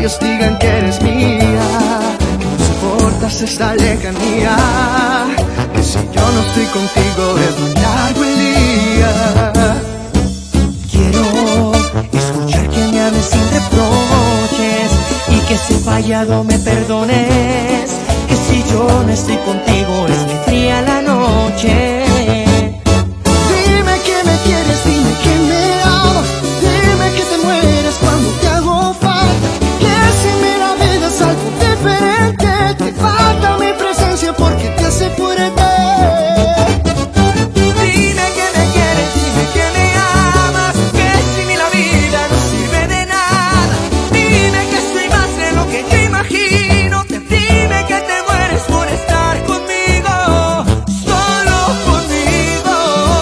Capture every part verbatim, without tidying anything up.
labios digan que eres mía, que no soportas esta lejanía, que si yo no estoy contigo es muy largo el día. Quiero escuchar que me hables sin reproches y que si he fallado me perdones, que si yo no estoy contigo es muy fría la noche. Dime que me quieres, dime que me amas, dime que te mueres cuando te hago falta, que si me la vida es algo diferente, te falta mi presencia porque te hace fuerte. Dime que me quieres, dime que me amas, que sin mí la vida no sirve de nada. Dime que soy más de lo que yo imagino. Dime que te mueres por estar conmigo, solo conmigo.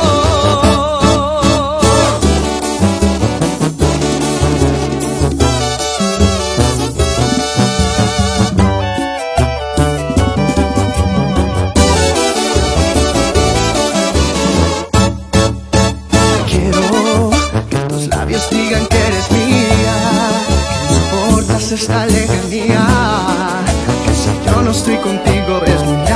Quiero que tus labios digan que eres mía, que no soportas esta lejanía, que si yo no estoy contigo es muy